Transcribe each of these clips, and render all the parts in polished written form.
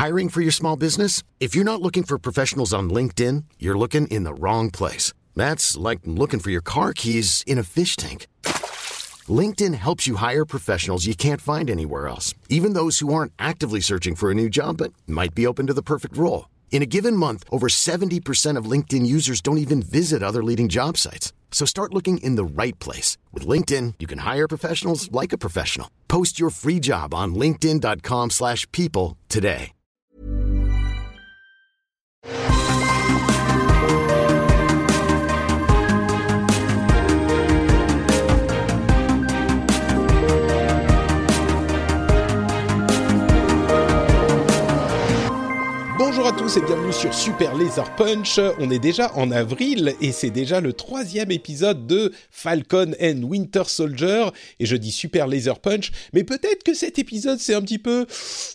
Hiring for your small business? If you're not looking for professionals on LinkedIn, you're looking in the wrong place. That's like looking for your car keys in a fish tank. LinkedIn helps you hire professionals you can't find anywhere else, even those who aren't actively searching for a new job but might be open to the perfect role. In a given month, over 70% of LinkedIn users don't even visit other leading job sites. So start looking in the right place. With LinkedIn, you can hire professionals like a professional. Post your free job on linkedin.com/people today. Bonjour à tous et bienvenue sur Super Laser Punch. On est déjà en avril et c'est déjà le 3e épisode de Falcon and Winter Soldier. Et je dis Super Laser Punch, mais peut-être que cet épisode c'est un petit peu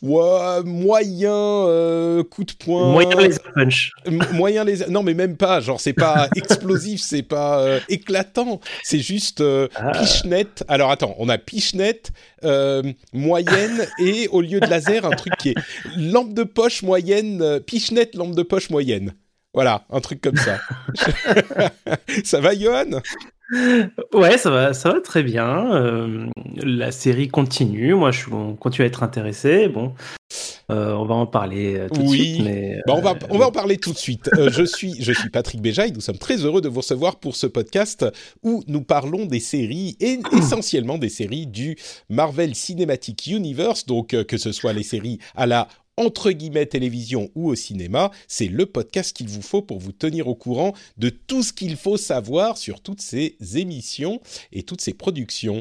moyen coup de poing. Moyen Laser Punch. Moyen laser. Non mais même pas. Genre c'est pas explosif, c'est pas éclatant. C'est juste pichenette. Alors attends, on a pichenette moyenne et au lieu de laser un truc qui est lampe de poche moyenne. Pichenette, lampe de poche moyenne. Voilà, un truc comme ça. Ça va, Johan ? Ouais, ça va très bien. La série continue. Moi, on continue à être intéressé. Bon, on va en parler tout de suite. Mais, on va en parler tout de suite. Je suis Patrick Béja et nous sommes très heureux de vous recevoir pour ce podcast où nous parlons des séries et essentiellement des séries du Marvel Cinematic Universe. Donc, que ce soit les séries à la entre guillemets télévision ou au cinéma, c'est le podcast qu'il vous faut pour vous tenir au courant de tout ce qu'il faut savoir sur toutes ces émissions et toutes ces productions.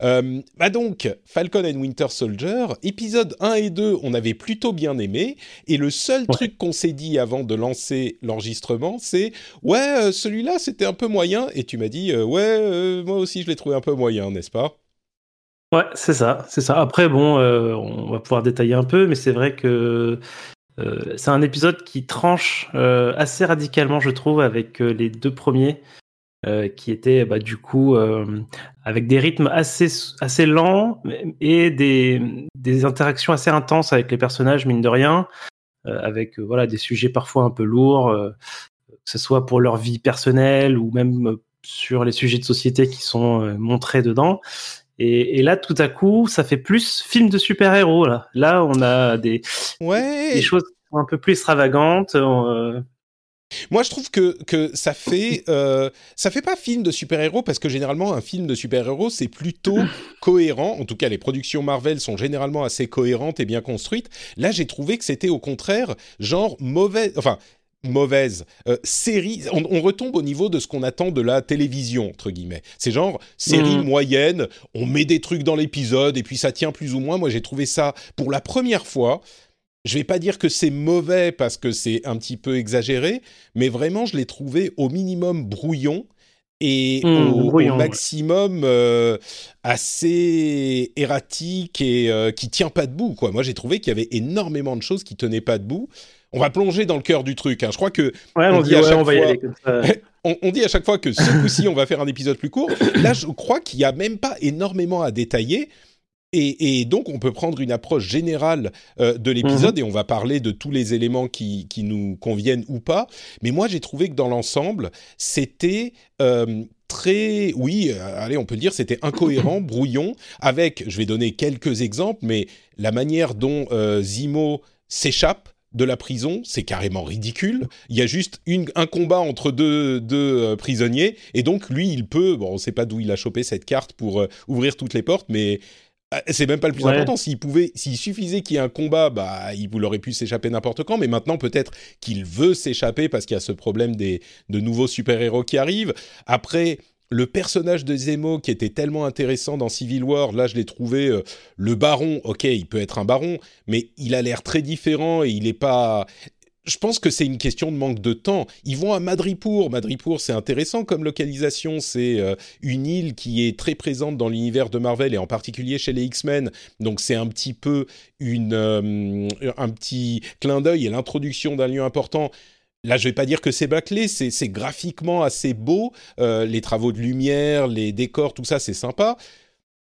Donc, Falcon and Winter Soldier, épisodes 1 et 2, on avait plutôt bien aimé, et le seul truc qu'on s'est dit avant de lancer l'enregistrement, c'est « Ouais, celui-là, c'était un peu moyen », et tu m'as dit « Ouais, moi aussi, je l'ai trouvé un peu moyen, n'est-ce pas ?» Ouais, c'est ça. Après, bon, on va pouvoir détailler un peu, mais c'est vrai que c'est un épisode qui tranche assez radicalement, je trouve, avec les deux premiers, qui étaient du coup avec des rythmes assez lents et des interactions assez intenses avec les personnages, mine de rien, avec des sujets parfois un peu lourds, que ce soit pour leur vie personnelle ou même sur les sujets de société qui sont montrés dedans. Et là, tout à coup, ça fait plus film de super-héros. Là, on a des choses un peu plus extravagantes. Moi, je trouve que ça fait pas film de super-héros parce que généralement, un film de super-héros, c'est plutôt cohérent. En tout cas, les productions Marvel sont généralement assez cohérentes et bien construites. Là, j'ai trouvé que c'était au contraire genre mauvaise série. On retombe au niveau de ce qu'on attend de la télévision, entre guillemets. C'est genre série moyenne, on met des trucs dans l'épisode et puis ça tient plus ou moins. Moi, j'ai trouvé ça, pour la première fois, je vais pas dire que c'est mauvais parce que c'est un petit peu exagéré, mais vraiment, je l'ai trouvé au minimum brouillon et au maximum assez erratique et qui tient pas debout, quoi. Moi, j'ai trouvé qu'il y avait énormément de choses qui tenaient pas debout. On va plonger dans le cœur du truc. Je crois que on dit à chaque fois que ce coup-ci, on va faire un épisode plus court. Là, je crois qu'il n'y a même pas énormément à détailler. Et donc, on peut prendre une approche générale de l'épisode et on va parler de tous les éléments qui nous conviennent ou pas. Mais moi, j'ai trouvé que dans l'ensemble, c'était on peut le dire, c'était incohérent, brouillon, avec, je vais donner quelques exemples, mais la manière dont Zemo s'échappe de la prison, c'est carrément ridicule. Il y a juste un combat entre deux prisonniers, et donc lui, il peut... Bon, on ne sait pas d'où il a chopé cette carte pour ouvrir toutes les portes, mais c'est même pas le plus important. S'il suffisait qu'il y ait un combat, il aurait pu s'échapper n'importe quand, mais maintenant, peut-être qu'il veut s'échapper parce qu'il y a ce problème de nouveaux super-héros qui arrivent. Après... Le personnage de Zemo qui était tellement intéressant dans Civil War, là je l'ai trouvé, le baron, ok, il peut être un baron, mais il a l'air très différent et il est pas... Je pense que c'est une question de manque de temps. Ils vont à Madripoor. Madripoor, c'est intéressant comme localisation. C'est une île qui est très présente dans l'univers de Marvel et en particulier chez les X-Men. Donc c'est un petit peu un petit clin d'œil et l'introduction d'un lieu important. Là, je vais pas dire que c'est bâclé, c'est graphiquement assez beau. Les travaux de lumière, les décors, tout ça, c'est sympa.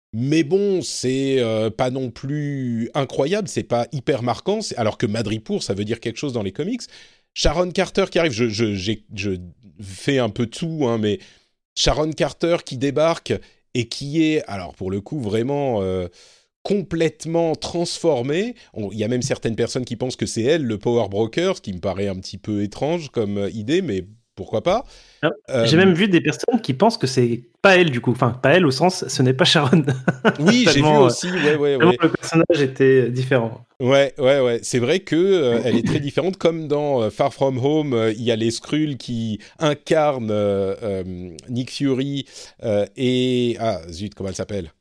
Mais bon, c'est pas non plus incroyable, c'est pas hyper marquant, alors que Madripoor, ça veut dire quelque chose dans les comics. Sharon Carter qui arrive, je fais un peu tout, hein, mais Sharon Carter qui débarque et qui est, alors pour le coup, vraiment complètement transformée. Il y a même certaines personnes qui pensent que c'est elle, le Power Broker, ce qui me paraît un petit peu étrange comme idée, mais pourquoi pas. J'ai même vu des personnes qui pensent que c'est pas elle du coup, enfin pas elle au sens, ce n'est pas Sharon. Oui, j'ai vu aussi. Ouais. Le personnage était différent. Ouais. C'est vrai que elle est très différente. Comme dans Far From Home, il y a les Skrulls qui incarnent Nick Fury et zut, comment elle s'appelle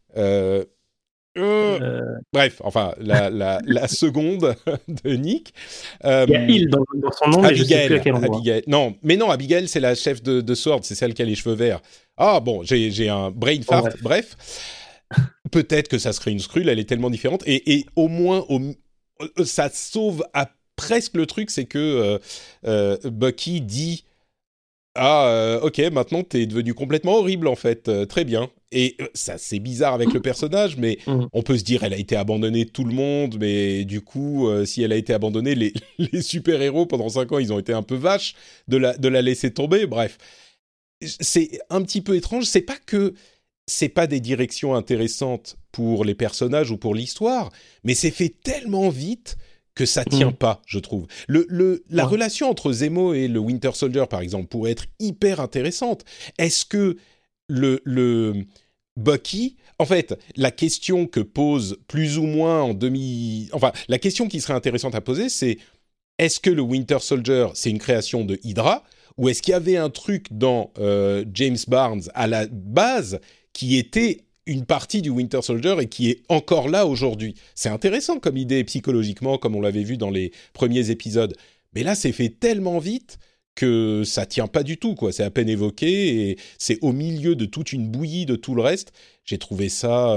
Bref, enfin, la seconde de Nick. Il y a Hill dans son nom, mais je sais plus à quel endroit. Non, Abigail, c'est la chef de SWORD, c'est celle qui a les cheveux verts. Ah bon, j'ai un brain fart, bref. Peut-être que ça serait une Skrull, elle est tellement différente. Et au moins, ça sauve à presque le truc, c'est que Bucky dit... ok, maintenant t'es devenu complètement horrible en fait, très bien. Et ça c'est bizarre avec le personnage, mais on peut se dire elle a été abandonnée de tout le monde, mais du coup si elle a été abandonnée, les super-héros pendant 5 ans ils ont été un peu vaches de la laisser tomber, bref. C'est un petit peu étrange, c'est pas des directions intéressantes pour les personnages ou pour l'histoire, mais c'est fait tellement vite que ça tient pas, je trouve. La relation entre Zemo et le Winter Soldier, par exemple, pourrait être hyper intéressante. Est-ce que le Bucky... En fait, la question que pose plus ou moins Enfin, la question qui serait intéressante à poser, c'est est-ce que le Winter Soldier, c'est une création de Hydra, ou est-ce qu'il y avait un truc dans James Barnes à la base qui était une partie du Winter Soldier et qui est encore là aujourd'hui. C'est intéressant comme idée psychologiquement, comme on l'avait vu dans les premiers épisodes. Mais là, c'est fait tellement vite que ça tient pas du tout, quoi. C'est à peine évoqué et c'est au milieu de toute une bouillie de tout le reste. J'ai trouvé ça,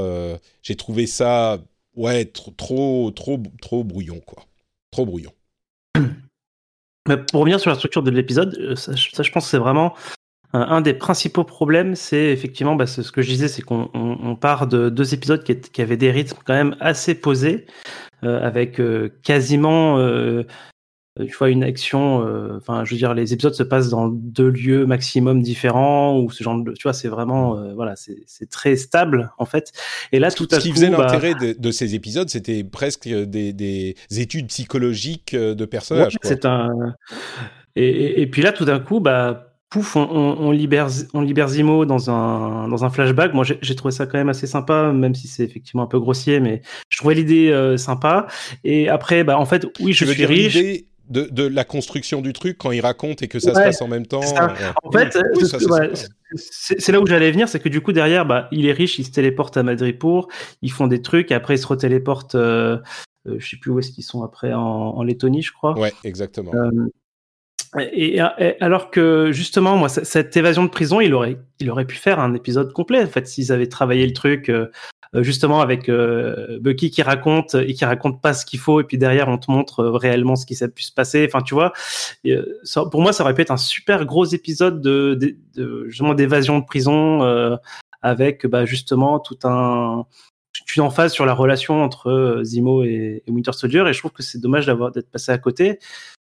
ouais, trop brouillon, quoi. Trop brouillon. Mais pour revenir sur la structure de l'épisode, ça, je pense que c'est vraiment un des principaux problèmes, c'est effectivement, c'est ce que je disais, c'est qu'on part de 2 épisodes qui avaient des rythmes quand même assez posés, avec quasiment, tu vois, une action. Enfin, je veux dire, les épisodes se passent dans 2 lieux maximum différents, ou ce genre de, tu vois, c'est vraiment, voilà, c'est très stable en fait. Et là, tout à coup, ce qui faisait l'intérêt de ces épisodes, c'était presque des études psychologiques de personnages. Ouais, quoi. Et puis là, tout d'un coup, pouf, on libère Zemo dans un flashback. Moi, j'ai trouvé ça quand même assez sympa, même si c'est effectivement un peu grossier, mais je trouvais l'idée sympa. Et après, en fait, oui, je suis riche. L'idée de la construction du truc quand il raconte et que ça se passe en même temps. En fait, c'est là où j'allais venir, c'est que du coup derrière, il est riche, il se téléporte à Madripoor, ils font des trucs, et après ils se retéléportent. Je sais plus où est-ce qu'ils sont après, en Lettonie, je crois. Ouais, exactement. Et alors que justement, moi, cette évasion de prison, il aurait pu faire un épisode complet. En fait, s'ils avaient travaillé le truc justement avec Bucky qui raconte et qui raconte pas ce qu'il faut, et puis derrière on te montre réellement ce qui s'est pu se passer. Enfin, tu vois, pour moi, ça aurait pu être un super gros épisode de justement d'évasion de prison avec justement toute une emphase sur la relation entre Zemo et Winter Soldier. Et je trouve que c'est dommage d'être passé à côté.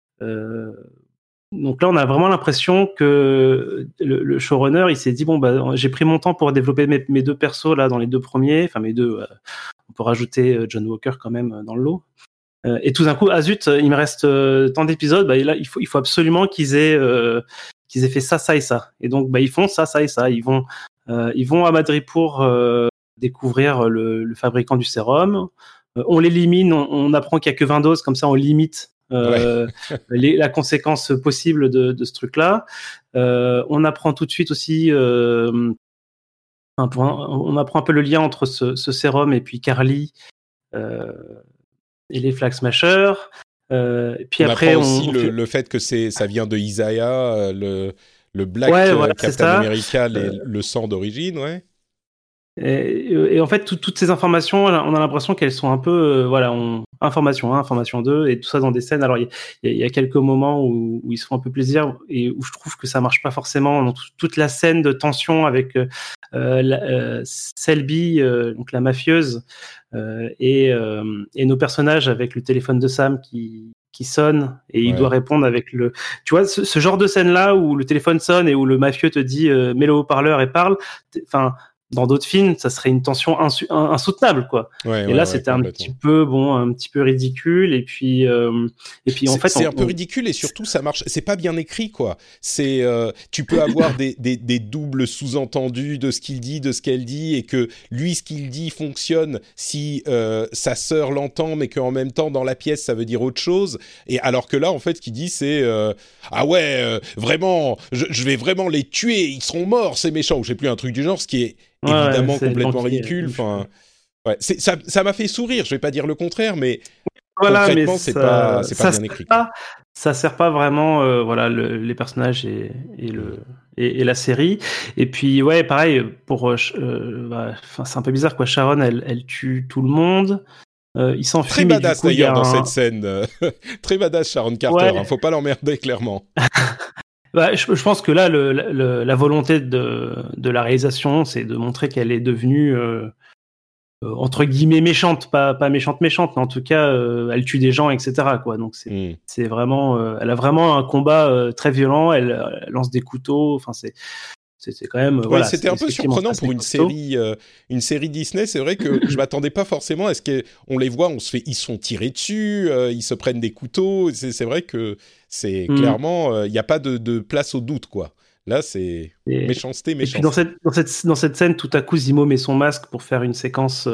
Donc là, on a vraiment l'impression que le showrunner, il s'est dit j'ai pris mon temps pour développer mes 2 persos là dans les 2 premiers, enfin mes 2. On peut rajouter John Walker quand même dans le lot. Et tout d'un coup, zut, il me reste tant d'épisodes. Et là, il faut absolument qu'ils aient fait ça et ça. Et donc, ils font ça et ça. Ils vont à Madripoor découvrir le fabricant du sérum. On l'élimine. On apprend qu'il y a que 20 doses, comme ça, on limite. La conséquence possible de ce truc-là. On apprend tout de suite aussi, on apprend un peu le lien entre ce sérum et puis Carly et les Flag Smashers. Et puis on après, apprend aussi le fait que ça vient de Isaiah, le Black Captain America, le sang d'origine, ouais. Et en fait, toutes ces informations, on a l'impression qu'elles sont un peu, information 1, information 2, et tout ça dans des scènes. Alors, il y a quelques moments où ils se font un peu plaisir, et où je trouve que ça marche pas forcément. Dans toute la scène de tension avec Selby, donc la mafieuse, et nos personnages avec le téléphone de Sam qui sonne, et il doit répondre avec le... Tu vois, ce genre de scène-là où le téléphone sonne et où le mafieux te dit mets le haut-parleur et parle, enfin... Dans d'autres films, ça serait une tension insoutenable, quoi. Et là, c'était un petit peu ridicule. Et puis en fait, c'est un peu ridicule, et surtout, ça marche. C'est pas bien écrit, quoi. C'est, tu peux avoir des doubles sous-entendus de ce qu'il dit, de ce qu'elle dit, et que lui, ce qu'il dit fonctionne si sa sœur l'entend, mais qu'en même temps, dans la pièce, ça veut dire autre chose. Et alors que là, en fait, ce qu'il dit, c'est vraiment, je vais vraiment les tuer. Ils seront morts, ces méchants. Ou je sais plus, un truc du genre, ce qui est évidemment complètement ridicule. Enfin, ça m'a fait sourire. Je vais pas dire le contraire, mais concrètement, c'est pas bien écrit. Ça sert pas vraiment, les personnages et la série. Et puis pareil c'est un peu bizarre, quoi. Sharon, elle tue tout le monde. Il s'enfuit. Très badass d'ailleurs dans cette scène. Très badass Sharon Carter. Faut pas l'emmerder, clairement. Je pense que là, la volonté de la réalisation, c'est de montrer qu'elle est devenue entre guillemets méchante, pas méchante, mais en tout cas, elle tue des gens, etc., quoi. Donc c'est vraiment, elle a vraiment un combat très violent. Elle lance des couteaux. Enfin, c'est quand même. C'était un peu surprenant pour une série Disney. C'est vrai que je m'attendais pas forcément à ce qu'on les voit. Ils se font tirer dessus, ils se prennent des couteaux. C'est vrai que c'est clairement, il n'y a pas de place au doute, quoi. Là, c'est méchanceté. Et puis dans cette scène, tout à coup, Zemo met son masque pour faire une séquence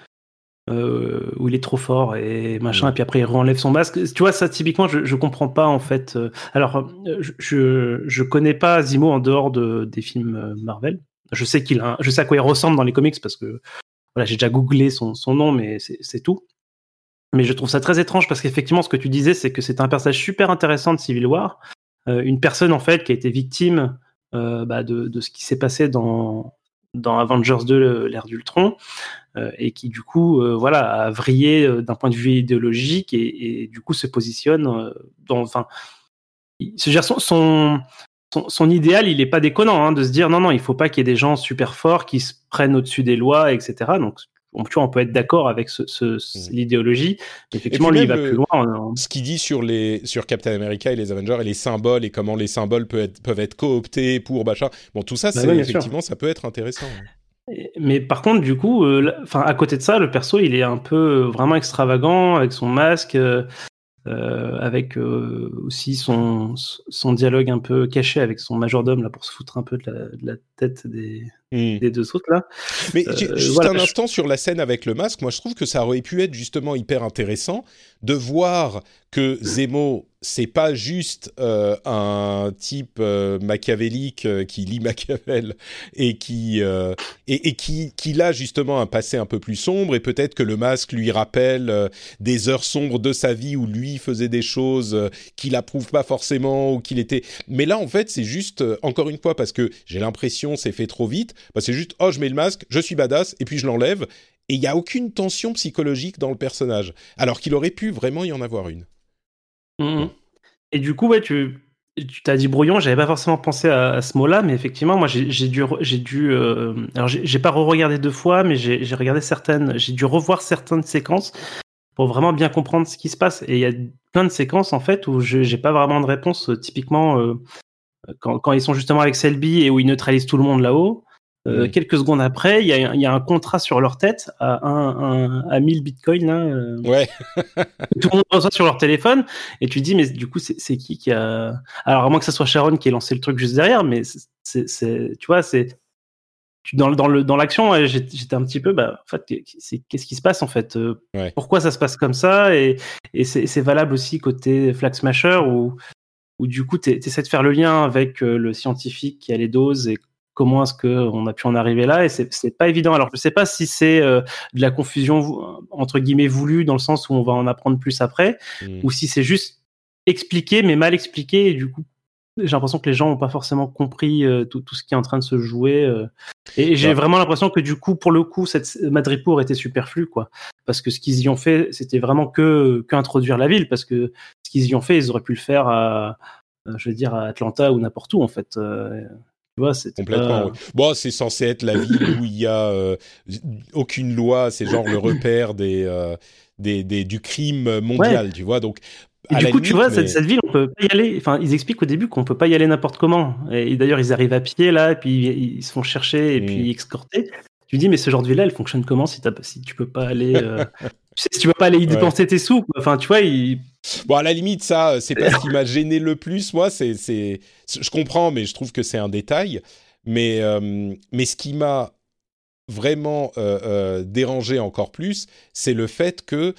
où il est trop fort et machin, et puis après il renlève son masque. Tu vois, ça typiquement, je comprends pas, en fait. Alors, je connais pas Zemo en dehors des films Marvel. Je sais à quoi il ressemble dans les comics, parce que j'ai déjà googlé son nom, mais c'est tout. Mais je trouve ça très étrange, parce qu'effectivement, ce que tu disais, c'est que c'est un personnage super intéressant de Civil War, une personne en fait qui a été victime de ce qui s'est passé dans Avengers 2, l'ère d'Ultron, et qui du coup a vrillé d'un point de vue idéologique, et du coup se positionne son idéal, il est pas déconnant, de se dire non, il faut pas qu'il y ait des gens super forts qui se prennent au-dessus des lois, etc. Donc on peut être d'accord avec l'idéologie. Effectivement, lui, il va plus loin. Ce qu'il dit sur Captain America et les Avengers et les symboles, et comment les symboles peuvent être cooptés pour machin. Bon, tout ça, effectivement, ça peut être intéressant. Mais par contre, du coup, à côté de ça, le perso, il est un peu vraiment extravagant avec son masque, avec aussi son dialogue un peu caché avec son majordome là, pour se foutre un peu de la tête des deux autres là. Mais juste un instant sur la scène avec le masque, moi je trouve que ça aurait pu être justement hyper intéressant de voir que Zemo, c'est pas juste un type machiavélique qui lit Machiavel et qui a justement un passé un peu plus sombre, et peut-être que le masque lui rappelle des heures sombres de sa vie où lui faisait des choses qu'il approuve pas forcément, ou qu'il était... Mais là en fait c'est juste, encore une fois, parce que j'ai l'impression c'est fait trop vite, c'est juste je mets le masque, je suis badass, et puis je l'enlève, et il y a aucune tension psychologique dans le personnage, alors qu'il aurait pu vraiment y en avoir une. Et du coup, tu t'as dit brouillon, j'avais pas forcément pensé à ce mot-là, mais effectivement, moi j'ai dû alors j'ai pas re-regardé 2 fois, mais j'ai regardé j'ai dû revoir certaines séquences pour vraiment bien comprendre ce qui se passe. Et il y a plein de séquences en fait où j'ai pas vraiment de réponse. Typiquement, quand ils sont justement avec Selby et où ils neutralisent tout le monde là-haut. Quelques secondes après, il y a un contrat sur leur tête à 1000 bitcoins là. Ouais. Tout le monde reçoit sur leur téléphone, et tu te dis mais du coup c'est qui a... Alors à moins que ça soit Sharon qui ait lancé le truc juste derrière, mais tu vois, dans l'action, j'étais un petit peu en fait qu'est-ce qui se passe en fait, pourquoi ça se passe comme ça, et c'est valable aussi côté Flag Smasher où du coup t'essaies de faire le lien avec le scientifique qui a les doses et comment est-ce qu'on a pu en arriver là, et c'est pas évident. Alors je sais pas si c'est de la confusion entre guillemets voulue, dans le sens où on va en apprendre plus après, ou si c'est juste expliqué mais mal expliqué, et du coup j'ai l'impression que les gens n'ont pas forcément compris tout ce qui est en train de se jouer. Et j'ai vraiment l'impression que du coup, pour le coup, cette Madripoor était superflu, quoi. Parce que ce qu'ils y ont fait, c'était vraiment que introduire la ville. Parce que ce qu'ils y ont fait, ils auraient pu le faire à Atlanta ou n'importe où, en fait. Tu vois, complètement. Oui. Bon, c'est censé être la ville où il y a aucune loi. C'est genre le repère du crime mondial, tu vois. Donc, et du coup, tu vois, cette ville, on peut pas y aller. Enfin, ils expliquent au début qu'on peut pas y aller n'importe comment. Et d'ailleurs, ils arrivent à pied là, et puis ils se font chercher et puis escorter. Tu dis, mais ce genre de ville-là, elle fonctionne comment si tu peux pas aller, si tu peux pas aller y dépenser tes sous. Enfin, tu vois, bon, à la limite, ça, c'est pas ce qui m'a gêné le plus. Moi, je comprends, mais je trouve que c'est un détail. Mais ce qui m'a vraiment dérangé encore plus, c'est le fait que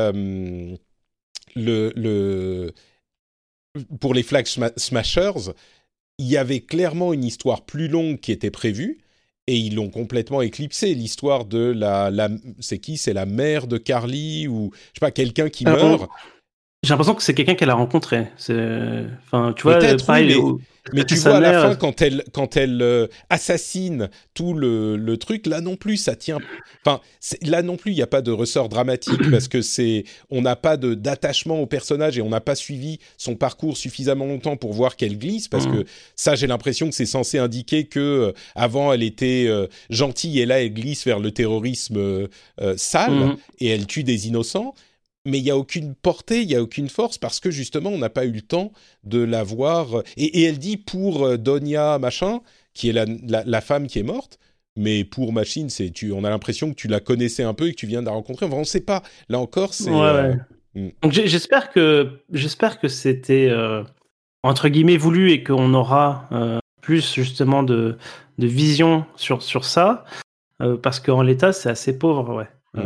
pour les Flag Smashers, il y avait clairement une histoire plus longue qui était prévue et ils l'ont complètement éclipsé. L'histoire de c'est qui ? C'est la mère de Carly ou je sais pas, quelqu'un qui meurt. J'ai l'impression que c'est quelqu'un qu'elle a rencontré. Enfin, tu vois, pareil. Mais tu vois, à la fin, quand elle assassine tout le truc, là non plus, ça tient. Enfin, là non plus, il n'y a pas de ressort dramatique parce que on n'a pas d'attachement au personnage et on n'a pas suivi son parcours suffisamment longtemps pour voir qu'elle glisse. Parce que ça, j'ai l'impression que c'est censé indiquer que avant, elle était gentille et là, elle glisse vers le terrorisme sale et elle tue des innocents. Mais il n'y a aucune portée, il n'y a aucune force, parce que justement, on n'a pas eu le temps de la voir. Et elle dit pour Donia machin, qui est la femme qui est morte, mais pour Machine, on a l'impression que tu la connaissais un peu et que tu viens de la rencontrer. Enfin, on ne sait pas. Là encore, c'est... Donc j'espère que c'était, entre guillemets, voulu et qu'on aura plus justement de vision sur ça, parce qu'en l'état, c'est assez pauvre, ouais.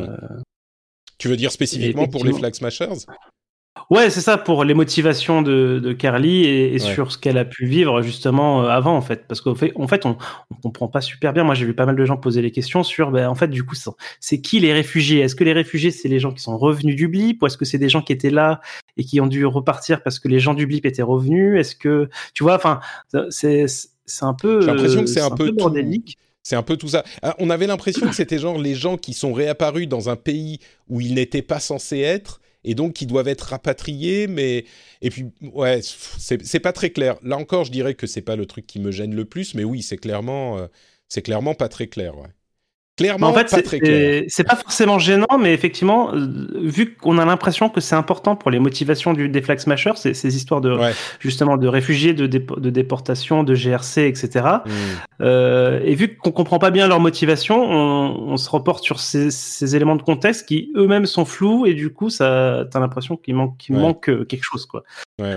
Tu veux dire spécifiquement pour les Flag Smashers ? Ouais, c'est ça, pour les motivations de Carly et sur ce qu'elle a pu vivre justement avant, en fait. Parce qu'en fait, on comprend pas super bien. Moi, j'ai vu pas mal de gens poser les questions sur, en fait, du coup, c'est qui les réfugiés ? Est-ce que les réfugiés, c'est les gens qui sont revenus du blip, ou est-ce que c'est des gens qui étaient là et qui ont dû repartir parce que les gens du blip étaient revenus ? Est-ce que, tu vois, enfin, c'est un peu... J'ai l'impression que c'est un peu bordélique. C'est un peu tout ça. On avait l'impression que c'était genre les gens qui sont réapparus dans un pays où ils n'étaient pas censés être et donc qui doivent être rapatriés. Et puis, ouais, c'est pas très clair. Là encore, je dirais que c'est pas le truc qui me gêne le plus, mais oui, c'est clairement pas très clair, ouais. Clairement, en fait, pas très clair. C'est pas forcément gênant, mais effectivement, vu qu'on a l'impression que c'est important pour les motivations des Flag Smashers, ces histoires justement de réfugiés, de déportation, de GRC, etc. Et vu qu'on comprend pas bien leurs motivations, on se reporte sur ces éléments de contexte qui eux-mêmes sont flous, et du coup, t'as l'impression qu'il manque quelque chose, quoi.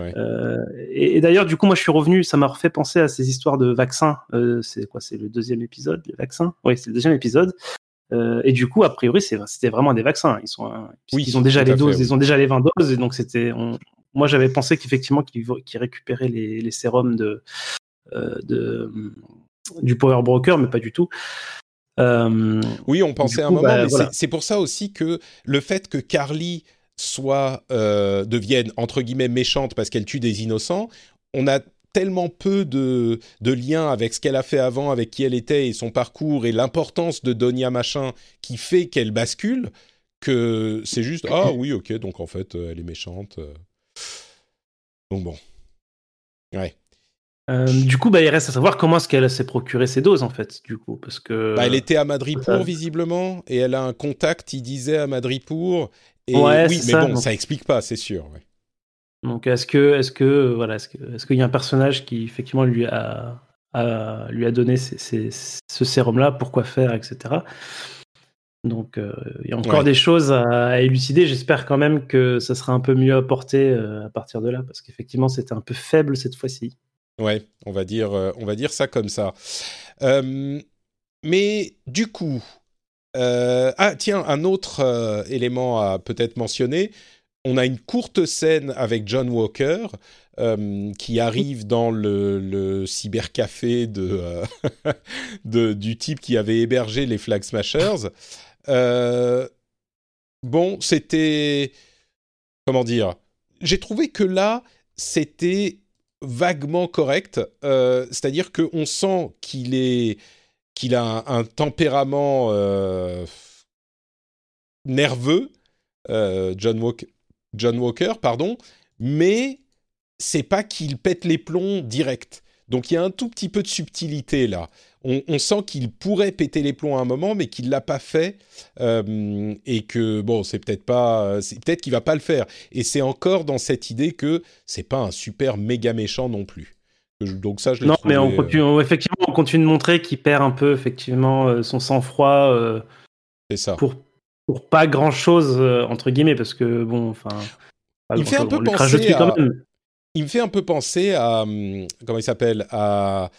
Et d'ailleurs, du coup, moi, je suis revenu, ça m'a refait penser à ces histoires de vaccins. C'est le deuxième épisode, les vaccins ? Oui, c'est le deuxième épisode. Et du coup, a priori, c'était vraiment des vaccins. Ils ont déjà les doses, ils ont déjà les 20 doses, et donc moi, j'avais pensé qu'effectivement, qu'ils récupéraient les sérums du Power Broker, mais pas du tout. Oui, on pensait à un moment, mais c'est pour ça aussi que le fait que Carly devienne entre guillemets méchante parce qu'elle tue des innocents, on a tellement peu de liens avec ce qu'elle a fait avant, avec qui elle était et son parcours et l'importance de Donia machin qui fait qu'elle bascule, que c'est juste ah oui ok, donc en fait elle est méchante. Donc bon, ouais. Du coup, il reste à savoir comment est-ce qu'elle s'est procuré ces doses, en fait, du coup, parce que... elle était à Madripoor, visiblement, et elle a un contact, il disait, à Madripoor, et oui, mais bon, ça explique pas, c'est sûr, ouais. Donc, est-ce qu'il y a un personnage qui, effectivement, lui a donné ce sérum-là, pourquoi faire, etc. Donc, il y a encore des choses à élucider. J'espère quand même que ça sera un peu mieux apporté à partir de là, parce qu'effectivement, c'était un peu faible cette fois-ci. Ouais, on va dire ça comme ça. Mais du coup, tiens, un autre élément à peut-être mentionner. On a une courte scène avec John Walker qui arrive dans le cybercafé du type qui avait hébergé les Flag Smashers. Bon, c'était... Comment dire ? J'ai trouvé que là, c'était vaguement corrects. C'est-à-dire qu'on sent qu'il a un tempérament nerveux, John Walker, pardon, mais c'est pas qu'il pète les plombs direct. Donc il y a un tout petit peu de subtilité là. On sent qu'il pourrait péter les plombs à un moment, mais qu'il l'a pas fait, et que bon, c'est peut-être qu'il va pas le faire. Et c'est encore dans cette idée que c'est pas un super méga méchant non plus. Donc ça, je l'ai trouvé. Non, mais effectivement, on continue de montrer qu'il perd un peu effectivement son sang-froid. C'est ça. Pour pas grand-chose entre guillemets, parce que bon, enfin. Il fait un peu penser à. Il me fait un peu penser à comment il s'appelle à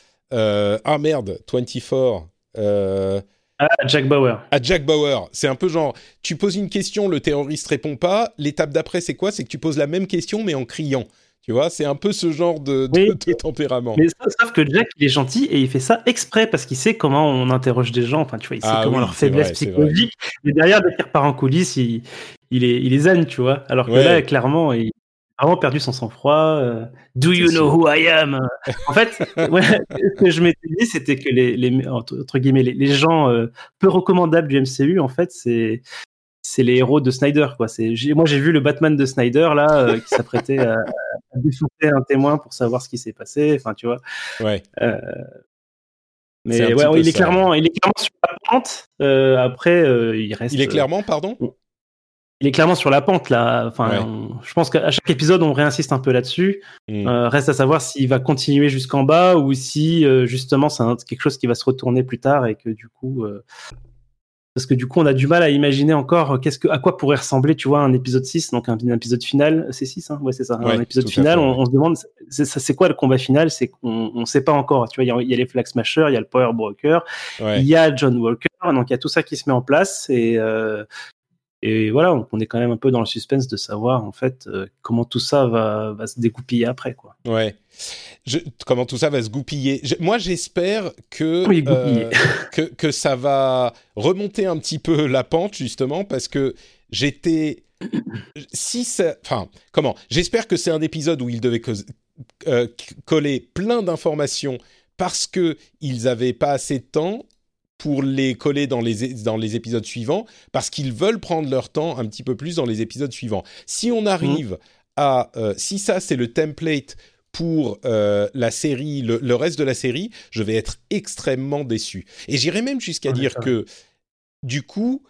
24. Jack Bauer. À Jack Bauer. C'est un peu genre, tu poses une question, le terroriste répond pas. L'étape d'après, c'est quoi ? C'est que tu poses la même question, mais en criant. Tu vois, c'est un peu ce genre de tempérament. Mais sauf que Jack, il est gentil et il fait ça exprès parce qu'il sait comment on interroge des gens. Enfin, tu vois, il sait comment leur faiblesse psychologique. Mais derrière, dès qu'il repart en coulisses, il est zen, tu vois. Alors que là, clairement, il a vraiment perdu son sang-froid. Do you know who I am ? En fait, ce que je m'étais dit, c'était que entre guillemets, les gens peu recommandables du MCU, en fait, c'est les héros de Snyder, quoi. Moi, j'ai vu le Batman de Snyder là, qui s'apprêtait à défoncer un témoin pour savoir ce qui s'est passé. Enfin, tu vois. Ouais. Mais il est clairement sur la pente. Après, il reste. Il est clairement, pardon. Il est clairement sur la pente là. Enfin, je pense qu'à chaque épisode, on réinsiste un peu là-dessus. Reste à savoir s'il va continuer jusqu'en bas ou si justement c'est quelque chose qui va se retourner plus tard et que du coup. Parce que du coup, on a du mal à imaginer encore à quoi pourrait ressembler, tu vois, un épisode 6, donc un épisode final. C'est 6, hein ? Ouais, c'est ça. Un épisode final, on se demande, c'est quoi le combat final ? C'est qu'on sait pas encore. Tu vois, il y a les Flag Smashers, il y a le Power Broker, il y a John Walker, donc il y a tout ça qui se met en place et voilà, on est quand même un peu dans le suspense de savoir en fait comment tout ça va se dégoupiller après, quoi. Ouais. Comment tout ça va se goupiller. Moi, j'espère que ça va remonter un petit peu la pente, justement, parce que j'espère que c'est un épisode où ils devaient coller plein d'informations parce qu'ils n'avaient pas assez de temps pour les coller dans les épisodes suivants, parce qu'ils veulent prendre leur temps un petit peu plus dans les épisodes suivants. Si on arrive si ça, c'est le template pour la série, le reste de la série, je vais être extrêmement déçu. Et j'irais même jusqu'à dire que, du coup,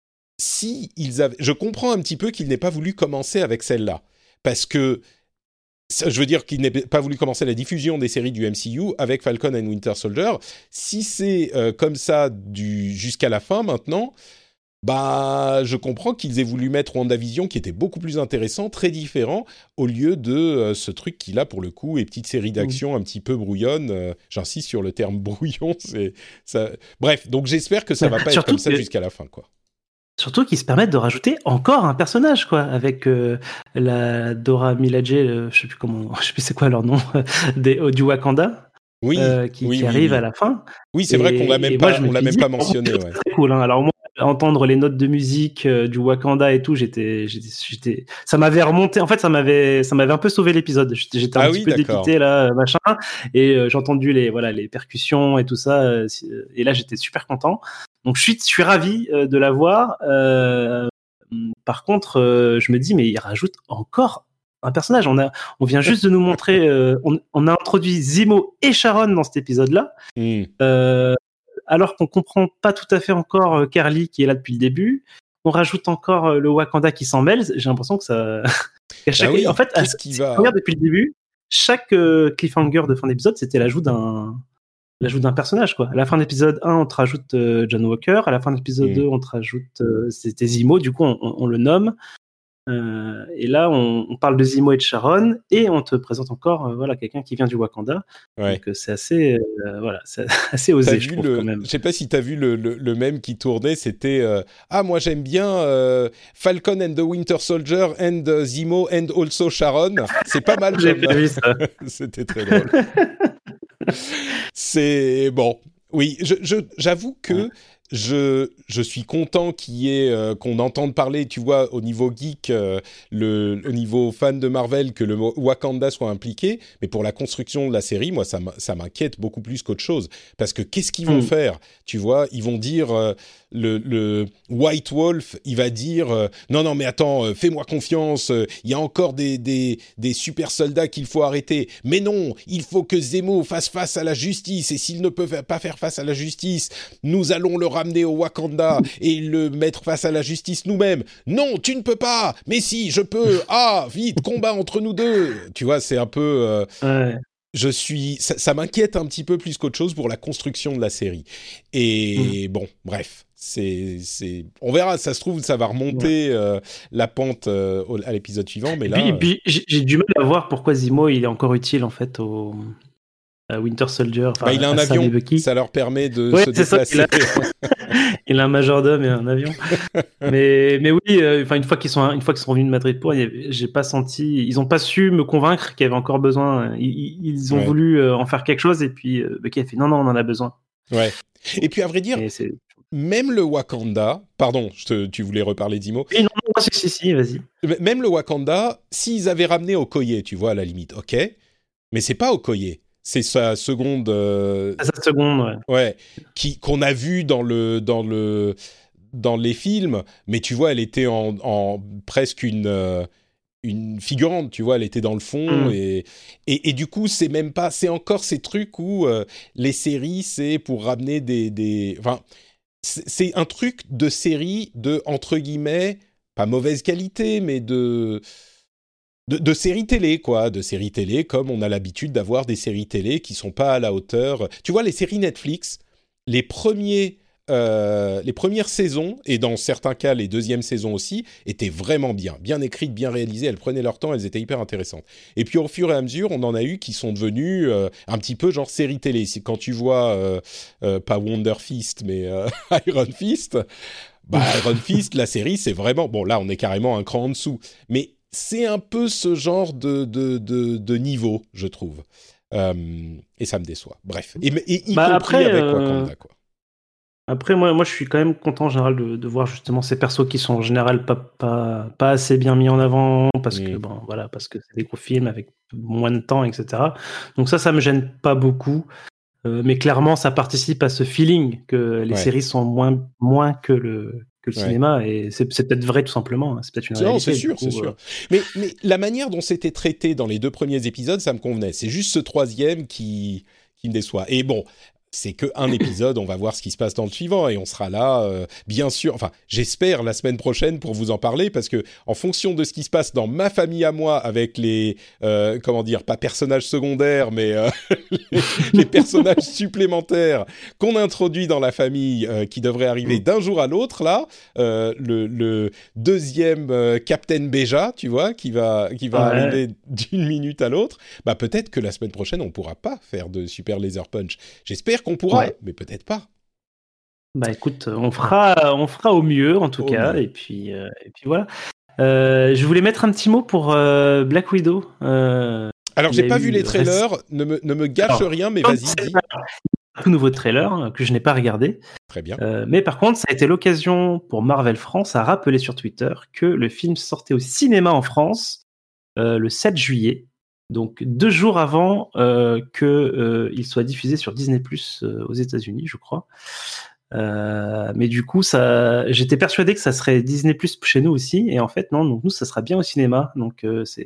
je comprends un petit peu qu'il n'ait pas voulu commencer avec celle-là. Parce que, je veux dire qu'il n'ait pas voulu commencer la diffusion des séries du MCU avec Falcon and Winter Soldier. Si c'est comme ça jusqu'à la fin maintenant, je comprends qu'ils aient voulu mettre WandaVision qui était beaucoup plus intéressant, très différent, au lieu de ce truc qu'il a pour le coup, et petite série d'action un petit peu brouillonne. J'insiste sur le terme brouillon. Bref, donc j'espère que ça va pas être comme ça jusqu'à la fin, quoi. Surtout qu'ils se permettent de rajouter encore un personnage, quoi, avec la Dora Milaje, je sais plus c'est quoi leur nom, du Wakanda. Qui arrive à la fin. Oui, c'est vrai qu'on l'a même pas mentionné. C'est très cool. Hein. Alors moi, entendre les notes de musique du Wakanda et tout, ça m'avait remonté. En fait, ça m'avait un peu sauvé l'épisode. J'étais un petit peu dépité là, machin. Et j'ai entendu les percussions et tout ça. Et là, j'étais super content. Donc je suis ravi de la voir. Par contre, je me dis, mais il rajoute encore un personnage. On vient juste de nous montrer. On a introduit Zemo et Sharon dans cet épisode-là. Alors qu'on comprend pas tout à fait encore Karli qui est là depuis le début. On rajoute encore le Wakanda qui s'en mêle. J'ai l'impression que ça. En fait, regarde depuis le début, chaque cliffhanger de fin d'épisode, c'était l'ajout d'un personnage, quoi. À la fin de l'épisode 1, on te rajoute John Walker. À la fin de l'épisode 2, on te rajoute c'était Zemo. Du coup, on le nomme. Et là, on parle de Zemo et de Sharon, et on te présente encore quelqu'un qui vient du Wakanda. Ouais. Donc c'est assez, c'est assez osé, je trouve, quand même. Je sais pas si t'as vu le mème qui tournait, c'était moi j'aime bien Falcon and the Winter Soldier and Zemo and also Sharon. C'est pas mal. J'ai vu ça. C'était très drôle. C'est bon. Oui, j'avoue que je suis content qu'on entende parler, tu vois, au niveau geek, au niveau fan de Marvel, que le Wakanda soit impliqué, mais pour la construction de la série, moi, ça m'inquiète beaucoup plus qu'autre chose, parce que qu'est-ce qu'ils vont faire, tu vois, ils vont dire, le White Wolf, il va dire, non, mais attends, fais-moi confiance, il y a encore des super soldats qu'il faut arrêter, mais non, il faut que Zemo fasse face à la justice, et s'il ne peut pas faire face à la justice, nous allons le ramener au Wakanda et le mettre face à la justice nous-mêmes. Non, tu ne peux pas. Mais si, je peux. Ah, vite, combat entre nous deux. Tu vois, c'est un peu... Ça m'inquiète un petit peu plus qu'autre chose pour la construction de la série. Et bon, bref, on verra. Ça se trouve, ça va remonter la pente à l'épisode suivant. Mais et puis j'ai du mal à voir pourquoi Zemo il est encore utile en fait Winter Soldier. Il a un avion, ça leur permet de se déplacer. Il a un majordome et un avion. mais oui, une fois qu'ils sont revenus de Madrid j'ai pas senti, ils ont pas su me convaincre qu'il y avait encore besoin. Ils ont voulu en faire quelque chose et puis Bucky a fait non, on en a besoin. Ouais. Et puis à vrai dire, même le Wakanda, pardon, tu voulais reparler d'Imo. Non, si, vas-y. Même le Wakanda, s'ils avaient ramené Okoye, tu vois, à la limite, ok, mais c'est pas Okoye. C'est sa seconde. Sa seconde, ouais. Qu'on a vu dans les films, mais tu vois, elle était en presque une figurante, tu vois, elle était dans le fond et du coup, c'est encore ces trucs où les séries, c'est pour ramener enfin, c'est un truc de série de entre guillemets pas mauvaise qualité, mais de séries télé, quoi, de séries télé, comme on a l'habitude d'avoir des séries télé qui sont pas à la hauteur. Tu vois, les séries Netflix, les premières saisons, et dans certains cas, les deuxièmes saisons aussi, étaient vraiment bien écrites, bien réalisées, elles prenaient leur temps, elles étaient hyper intéressantes. Et puis, au fur et à mesure, on en a eu qui sont devenus un petit peu genre séries télé. Quand tu vois, pas Wonder Fist, mais Iron Fist, Iron Fist, la série, c'est vraiment... Bon, là, on est carrément un cran en dessous, mais c'est un peu ce genre de niveau, je trouve. Et ça me déçoit. Bref. Et y compris avec Wakanda, quoi. Après, moi, je suis quand même content en général de voir justement ces persos qui sont en général pas assez bien mis en avant parce que c'est des gros films avec moins de temps, etc. Donc ça me gêne pas beaucoup. Mais clairement, ça participe à ce feeling que les séries sont moins que le cinéma, et c'est peut-être vrai tout simplement. C'est peut-être une réalité. Non, c'est sûr. Mais la manière dont c'était traité dans les 2 premiers épisodes, ça me convenait. C'est juste ce 3e qui me déçoit. Et bon, c'est qu'un épisode, on va voir ce qui se passe dans le suivant et on sera là, bien sûr, enfin j'espère la semaine prochaine pour vous en parler, parce que en fonction de ce qui se passe dans ma famille à moi avec les, pas personnages secondaires, mais les personnages supplémentaires qu'on introduit dans la famille, qui devraient arriver d'un jour à l'autre, là, le deuxième Captain Beja, tu vois, qui va arriver d'une minute à l'autre, peut-être que la semaine prochaine on pourra pas faire de Super Laser Punch. J'espère qu'on pourra, mais peut-être pas. Écoute, on fera au mieux en tout cas, et puis voilà. Je voulais mettre un petit mot pour Black Widow. Alors j'ai pas vu les trailers, ne me gâche rien, mais vas-y. Dis. Un tout nouveau trailer que je n'ai pas regardé. Très bien. Mais par contre, ça a été l'occasion pour Marvel France à rappeler sur Twitter que le film sortait au cinéma en France le 7 juillet. Donc 2 jours avant qu'il soit diffusé sur Disney+ aux États-Unis, je crois. Mais du coup, j'étais persuadé que ça serait Disney+ chez nous aussi, et en fait non. Donc nous, ça sera bien au cinéma. Donc ça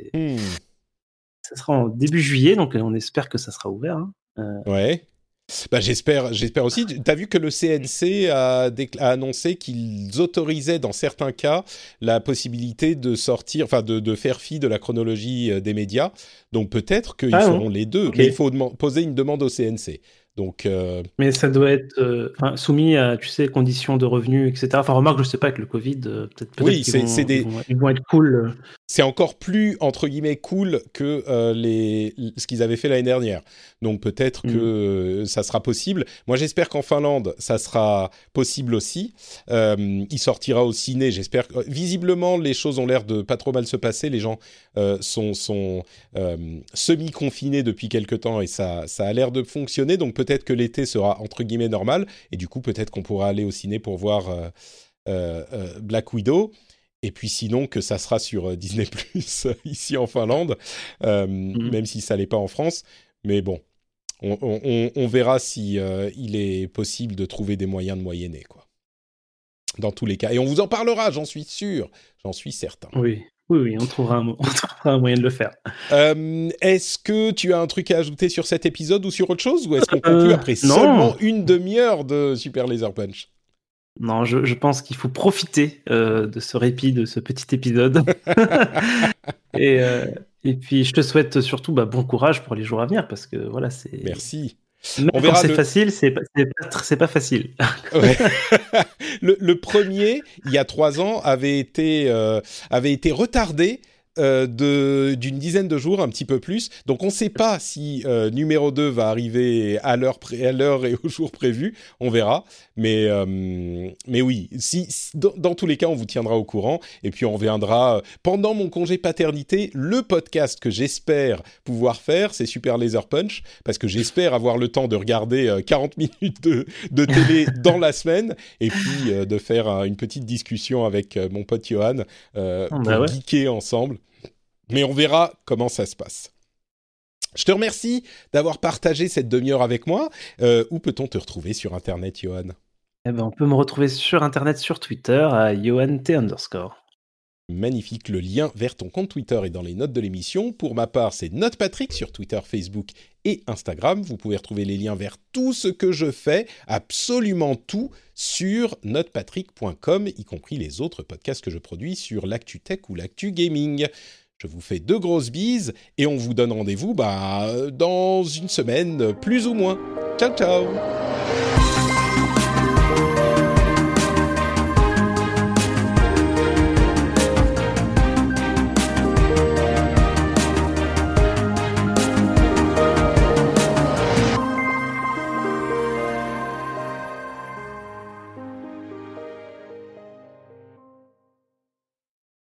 sera en début juillet. Donc on espère que ça sera ouvert. Ouais. J'espère aussi. T'as vu que le CNC a annoncé qu'ils autorisaient dans certains cas la possibilité de sortir, de faire fi de la chronologie des médias. Donc peut-être qu'ils feront les deux, mais il faut poser une demande au CNC. Donc, mais ça doit être soumis à, tu sais, conditions de revenus, etc. Enfin, remarque, je sais pas, avec le Covid, peut-être oui, ils vont être cool. C'est encore plus, entre guillemets, cool que ce qu'ils avaient fait l'année dernière. Donc peut-être que ça sera possible. Moi, j'espère qu'en Finlande, ça sera possible aussi. Il sortira au ciné, j'espère. Visiblement, les choses ont l'air de pas trop mal se passer. Les gens sont semi-confinés depuis quelque temps et ça a l'air de fonctionner. Donc peut-être que l'été sera entre guillemets normal, et du coup peut-être qu'on pourra aller au ciné pour voir Black Widow. Et puis sinon que ça sera sur Disney+ ici en Finlande, même si ça l'est pas en France. Mais bon, on verra si il est possible de trouver des moyens de moyenner, quoi. Dans tous les cas. Et on vous en parlera, j'en suis sûr, j'en suis certain. Oui, on trouvera un moyen de le faire. Est-ce que tu as un truc à ajouter sur cet épisode ou sur autre chose, ou est-ce qu'on conclut après seulement une demi-heure de Super Laser Punch ? Non, je pense qu'il faut profiter de ce répit, de ce petit épisode. Et puis, je te souhaite surtout bon courage pour les jours à venir, parce que voilà, c'est... Merci. Même on verra quand c'est facile, c'est pas facile. Ouais. le premier, il y a 3 ans, avait été retardé d'une dizaine de jours, un petit peu plus. Donc on ne sait pas si numéro 2 va arriver à l'heure et au jour prévu. On verra. Mais oui, dans tous les cas, on vous tiendra au courant. Et puis on viendra pendant mon congé paternité. Le podcast que j'espère pouvoir faire, c'est Super Laser Punch, parce que j'espère avoir le temps de regarder 40 minutes de télé dans la semaine, et puis de faire une petite discussion avec mon pote Johan pour geeker ensemble. Mais on verra comment ça se passe. Je te remercie d'avoir partagé cette demi-heure avec moi. Où peut-on te retrouver sur Internet, Johan ? On peut me retrouver sur Internet, sur Twitter, à JohanT_. Magnifique, le lien vers ton compte Twitter est dans les notes de l'émission. Pour ma part, c'est NotePatrick sur Twitter, Facebook et Instagram. Vous pouvez retrouver les liens vers tout ce que je fais, absolument tout, sur notepatrick.com, y compris les autres podcasts que je produis sur l'actu tech ou l'actu gaming. Je vous fais 2 grosses bises et on vous donne rendez-vous dans une semaine, plus ou moins. Ciao, ciao!